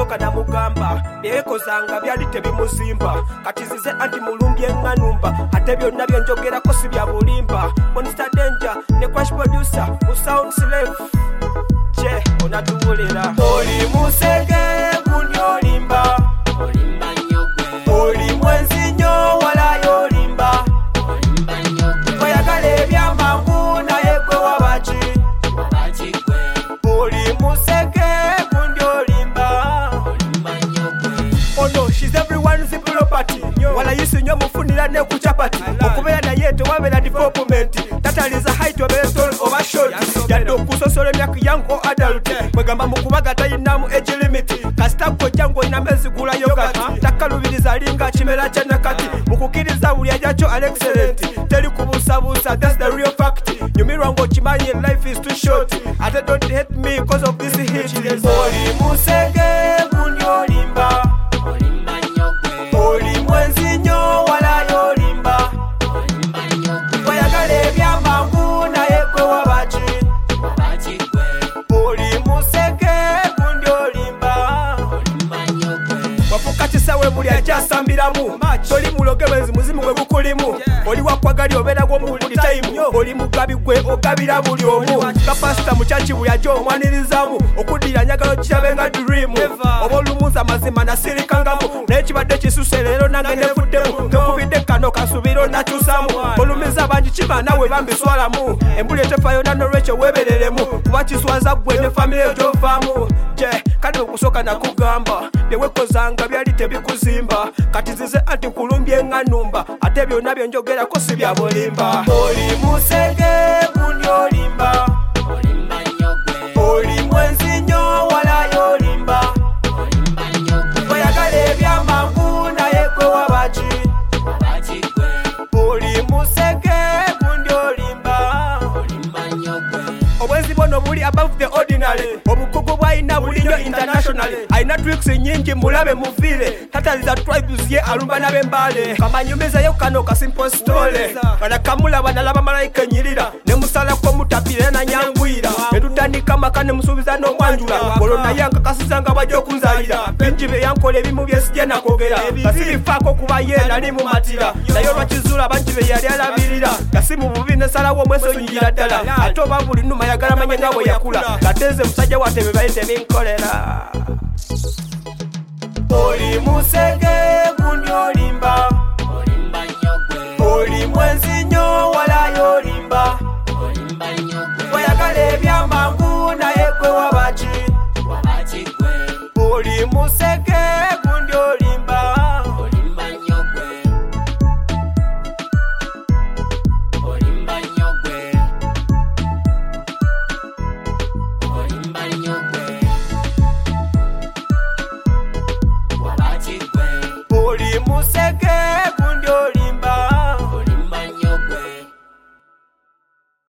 kusooka namugamba byekozanga byali tebimuzimba kati zize anti mulumbye nganumba ate byonna byenjogerako si bya bulimba Monster Danger ne Crash Producer mu Sound Slave che onatuwulira oli musege gundi olimba Olimba nyogwe oli mwenzi nyo wala yolimba Olimba nyogwe oyagala ebyamangu naye gwe wabaki Wabachikwe oli musege gundi olimba Olimba nyogwe Oh no, she's everyone's property wala yisi nyo mufunira ne ku chapati okubeera naye tewabeera development tataliza height obeera tall oba short yadde okusosola emyaka yango adult mwegamba mukubaga tayinamu age limit kasita kojjangu olina mezigulayo kati takalubiriza alinga kimera kya nakati mukukiriza buli ajakyo al excellent teri kubuusabuusa that's the real fact nyumirwa ng'okimanyi life is too short ate don't hate me cause of this hit oli musege gundi olimba Olimba nyogwe oli mwenzi nyo wala yolimba Olimba nyogwe oyagala ebyamangu naye gwe wabaki Wabachikwe oli musege gundi olimba Olimba nyogwe wafuka kisawe muli akyasambiramu toli muloge bwenzi muzimu gwe gukulimu oli wakwagali obeera gw'omubuli time oli mugabi gwe ogabira buli omu kapasita mukyaki buli ajja omwanirizamu okuddira njagalo kirabe nga dream oba olumuza amazima nasirikangamu naye kibadde kisuse leero nange nevuddemu kekubidde kano kasubiro nakyusamu olumiza bangi kima nawe bambiswalamu embuli etefayo nanolwekyo weebereremu kuba kiswaza gwe ne famire gyovaamu je kale okusooka nakugamba byewekozanga byali tebikuzimba kati zize anti nkulumbye nganumba ate byonna byenjogerako si bya bulimba oli musege gundi olimba Olimba nyogwe oli mwenzi nyo wala yolimba Olimba nyogwe oyagala ebyamangu naye gwe wabaki Wabachikwe oli musege gundi olimba Olimba nyogwe obwenzi bwono buli above the ordinary obukugu bwalina bulinyo international alina tricks nyingi mulabe muvile tataliza tribes ye alumba nab'embale kamanyumizayo kano kasimple story banakamulaba nalaba malayika enyirira ne musalako mutapire na nyangwira netutandika maka ne musuubiza n'omwanjula olwo naye nkakasizanga bajja okunzalira bingi bye yankola ebimu byesijja nakogera kasirifaako kuba ye nali mumatira naye olwakizuula bangi be yali alabirira kasi mu bubi nesalawo omwesonyiyira ddala ate oba buli numa yagala manye nga bwe yakula gateze musajja wate be bali tebinkolera oli musege gundi olimba Olimba nyogwe oli mwenzi nyo wala yolimba Olimba nyogwe oyagala ebyamangu naye gwe wabaki Wabachikwe oli musege